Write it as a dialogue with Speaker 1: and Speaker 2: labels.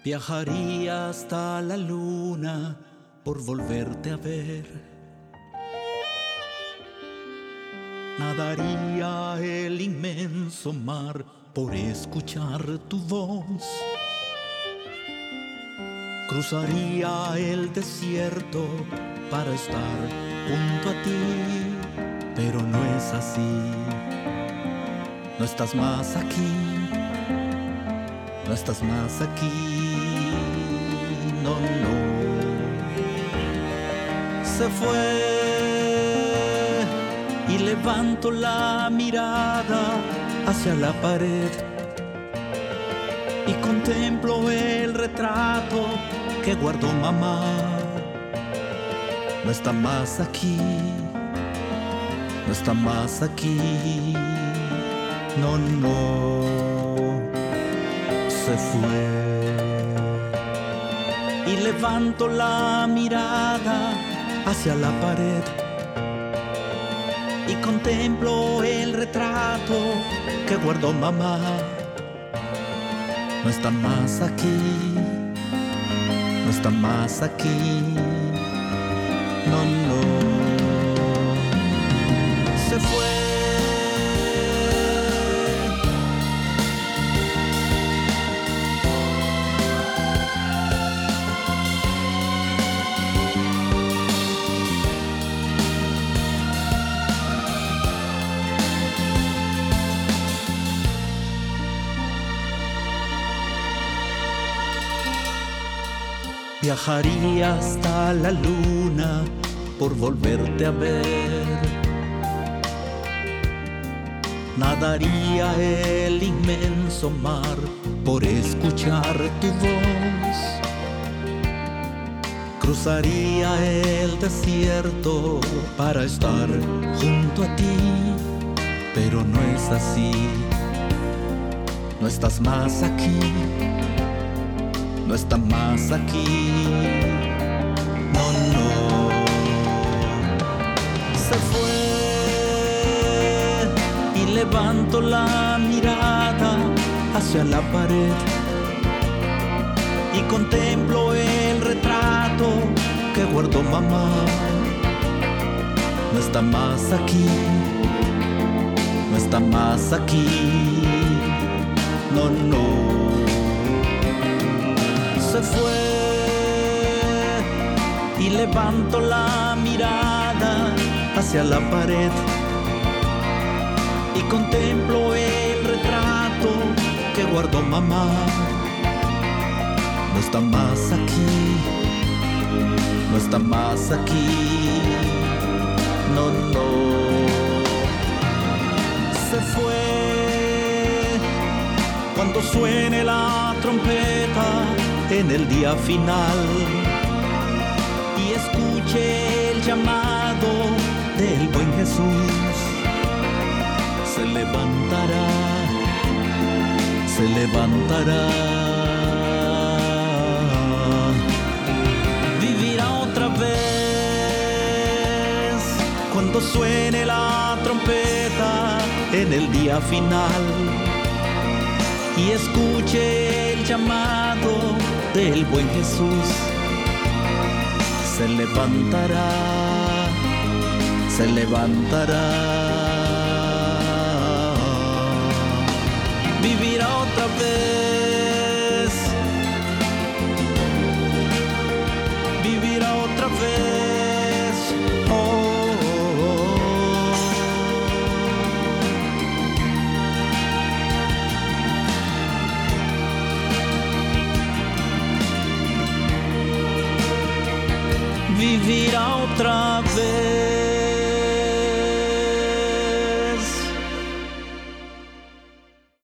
Speaker 1: Viajaría hasta la luna por volverte a ver. Nadaría el inmenso mar por escuchar tu voz. Cruzaría el desierto para estar junto a ti, pero no es así. No estás más aquí, no estás más aquí, no, no. Se fue y levanto la mirada hacia la pared y contemplo el retrato que guardó mamá. No está más aquí, no está más aquí, no, no, se fue. Y levanto la mirada hacia la pared y contemplo el retrato que guardó mamá. No está más aquí, no está más aquí, no, no, se fue. Viajaría hasta la luna por volverte a ver. Nadaría el inmenso mar por escuchar tu voz. Cruzaría el desierto para estar junto a ti, pero no es así. No estás más aquí, no está más aquí, no, no, se fue. Y levanto la mirada hacia la pared y contemplo el retrato que guardó mamá. No está más aquí, no está más aquí, no, no, se fue. Y levanto la mirada hacia la pared y contemplo el retrato que guardó mamá. No está más aquí, no está más aquí, no, no, se fue. Cuando suene la trompeta en el día final y escuche el llamado del buen Jesús, se levantará, se levantará, vivirá otra vez. Cuando suene la trompeta en el día final y escuche el llamado del buen Jesús, se levantará, se levantará, vivirá otra vez, vivirá otra vez, oh, oh, oh. Vivirá otra vez.